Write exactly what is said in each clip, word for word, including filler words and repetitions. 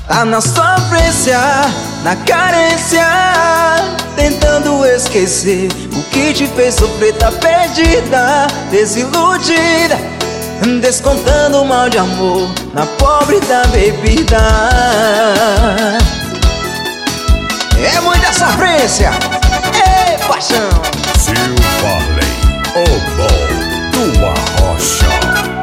Tá na sofrência, na carência, tentando esquecer o que te fez sofrer. Tá perdida, desiludida, descontando o mal de amor na pobre da bebida. É muita sofrência, é paixão. Silvarley, o bom, tua rocha.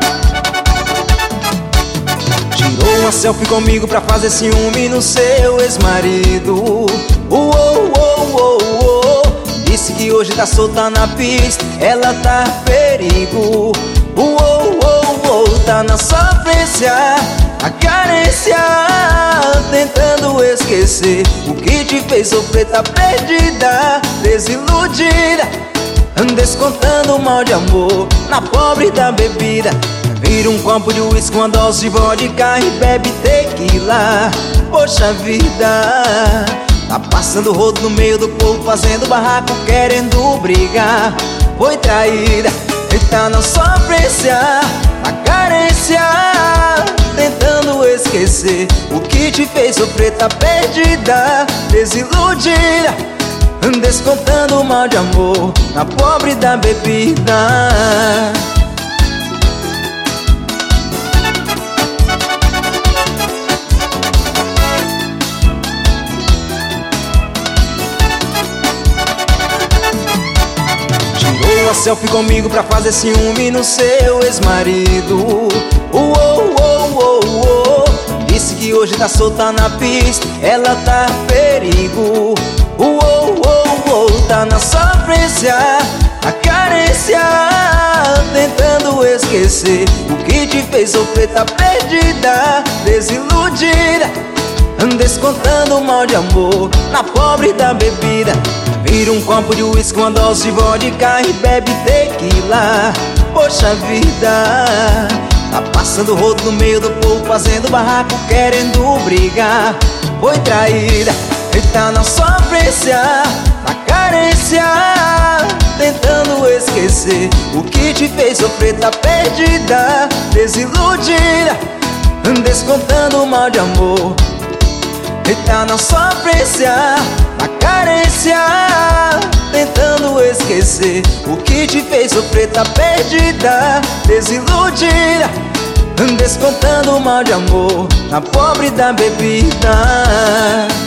Tirou uma selfie comigo pra fazer ciúme no seu ex-marido. Uou, uou, uou, uou. Disse que hoje tá solta na pista, ela tá perigo. Uou, uou, uou. Tá na sofrência, a carência, tentando esquecer o que te fez sofrer. Tá perdida, desiludida, descontando o mal de amor na pobre da bebida. Vira um copo de uísque, uma dose de vodka e bebe tequila. Poxa vida, tá passando rodo no meio do povo, fazendo barraco, querendo brigar. Foi traída, e tá na sofrência, na carência, tentando esquecer o que te fez sofrer. Tá perdida, desiludida, descontando o mal de amor na pobre da bebida. Tirou uma selfie comigo pra fazer ciúme no seu ex-marido. Uou, uou, uou, uou. Disse que hoje tá solta na pista, ela tá perigo. Uou, uou, uou. Tá na sofrência, a carência, tentando esquecer o que te fez sofrer. Tá perdida, desiludida, descontando o mal de amor na pobre da bebida. Vira um copo de uísque, uma dose de vodka e bebe tequila. Poxa vida, tá passando rodo no meio do povo, fazendo barraco, querendo brigar. Foi traída, e tá na sofrência, na carência, tentando esquecer o que te fez sofrer. Tá perdida, desiludida, descontando o mal de amor. E tá na sofrência, na carência, tentando esquecer o que te fez sofrer. Tá perdida, desiludida, descontando o mal de amor na pobre da bebida.